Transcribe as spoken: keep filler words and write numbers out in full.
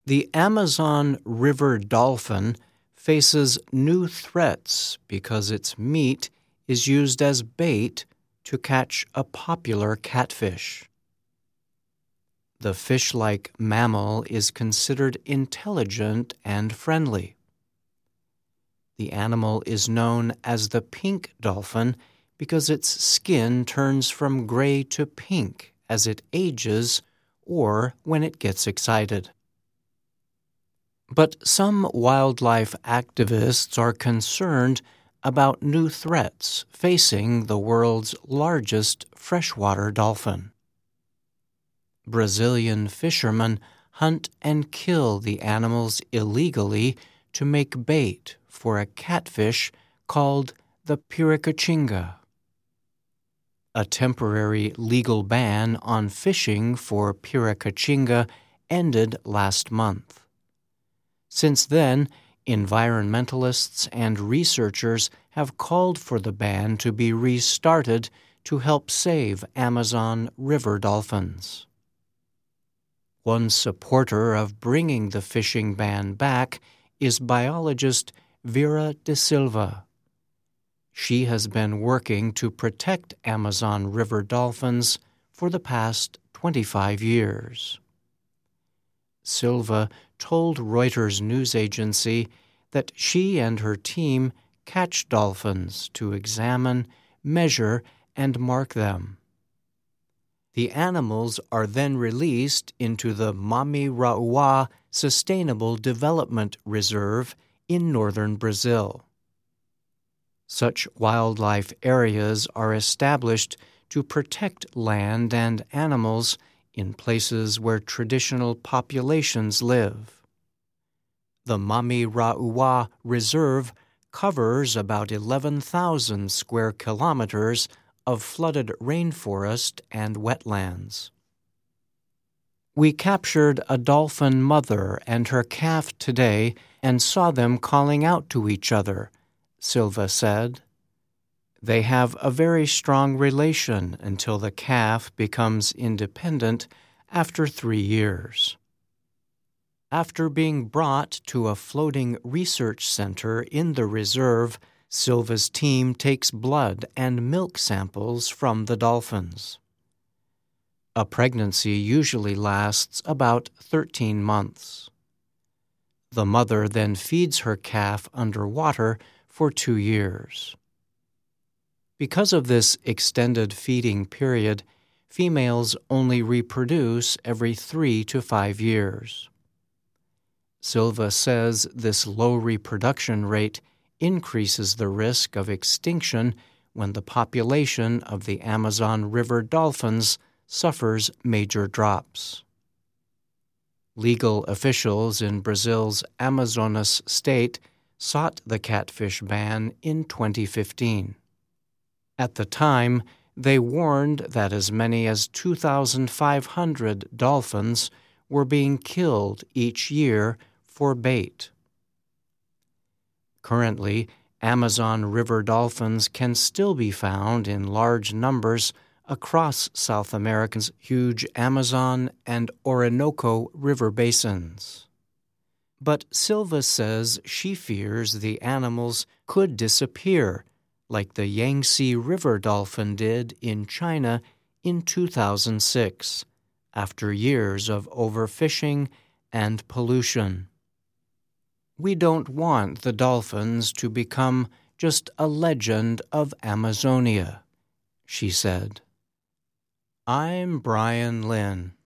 The Amazon River dolphin faces new threats because its meat is used as bait to catch a popular catfish. The fish-like mammal is considered intelligent and friendly. The animal is known as the pink dolphin because its skin turns from gray to pink as it ages or when it gets excited. But some wildlife activists are concerned about new threats facing the world's largest freshwater dolphin. Brazilian fishermen hunt and kill the animals illegally to make bait for a catfish called the piracatinga. A temporary legal ban on fishing for piracatinga ended last month. Since then, environmentalists and researchers have called for the ban to be restarted to help save Amazon River dolphins. One supporter of bringing the fishing ban back is biologist Vera da Silva. She has been working to protect Amazon River dolphins for the past twenty-five years. Silva told Reuters news agency that she and her team catch dolphins to examine, measure, and mark them. The animals are then released into the Mami Rauá Sustainable Development Reserve in northern Brazil. Such wildlife areas are established to protect land and animals in places where traditional populations live. The Mami Rauá Reserve covers about eleven thousand square kilometers of flooded rainforest and wetlands. We captured a dolphin mother and her calf today and saw them calling out to each other, Silva said. They have a very strong relation until the calf becomes independent after three years. After being brought to a floating research center in the reserve, Silva's team takes blood and milk samples from the dolphins. A pregnancy usually lasts about thirteen months. The mother then feeds her calf underwater for two years. Because of this extended feeding period, females only reproduce every three to five years. Silva says this low reproduction rate increases the risk of extinction when the population of the Amazon River dolphins suffers major drops. Legal officials in Brazil's Amazonas state sought the catfish ban in twenty fifteen. At the time, they warned that as many as two thousand five hundred dolphins were being killed each year for bait. Currently, Amazon River dolphins can still be found in large numbers across South America's huge Amazon and Orinoco river basins. But Silva says she fears the animals could disappear, like the Yangtze River dolphin did in China in two thousand six, after years of overfishing and pollution. We don't want the dolphins to become just a legend of Amazonia, she said. I'm Brian Lynn.